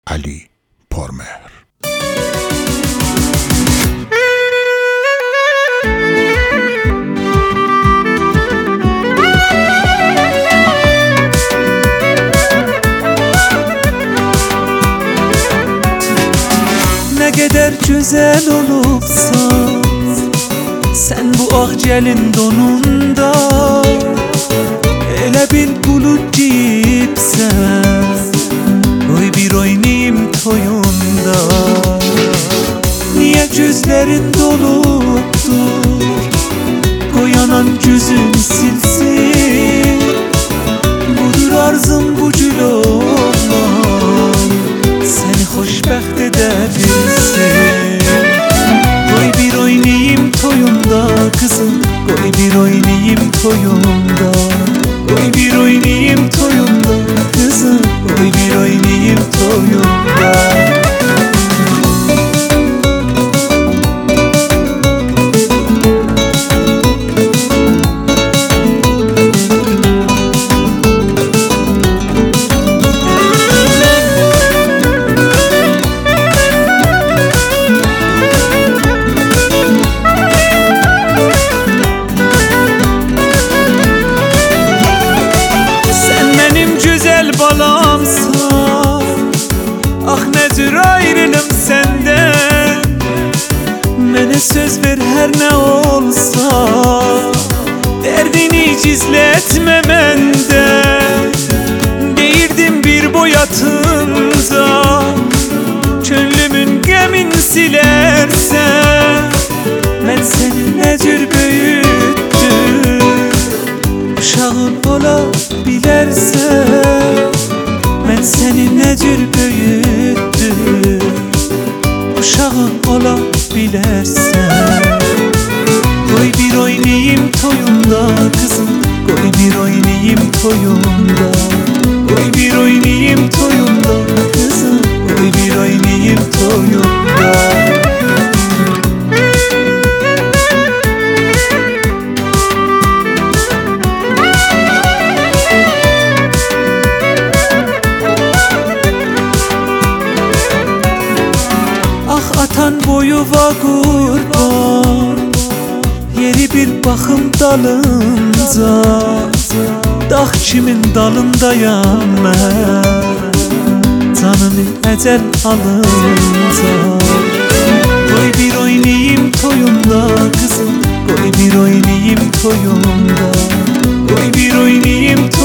Ali Pormehr. Ne kadar güzel olubsan sen bu ağcelin donunda, elə bil bulut giyibsən, oy bir oynayım toyunda. Niye gözlerin dolupdur, koyanan gözünü silsin, budur arzum bu gül olan, seni xoşbəxt edebilsin. Koy bir oynayım toyunda kızım, koy bir oynayım toyunda, koy bir oynayım toyunda kızım, koy bir oynayım toyunda. Balamsan, ah nedir ayrılım senden. Mənə söz ver her ne olsa, derdini gizletme məndən. Deyirdim bir boyatınca, könlümün qəmin silərsən. Mən səni nə cür böyütdüm, uşağın ola bilərsən. Mən səni nə cür böyütdüm, uşağın ola bilərsən. Qoy bir oynayım toyunda kızım, qoy bir oynayım toyunda, qoy bir oynayım toyunda kızım, qoy bir oynayım toyunda. Atan boyuva qurban, yeri bir baxım dalınca, dağ kimin dalındayam mən, canını əcəl alınca. Qoy bir oynayım toyunda kızım, qoy bir oynayım toyunda, qoy bir oynayım toyunda.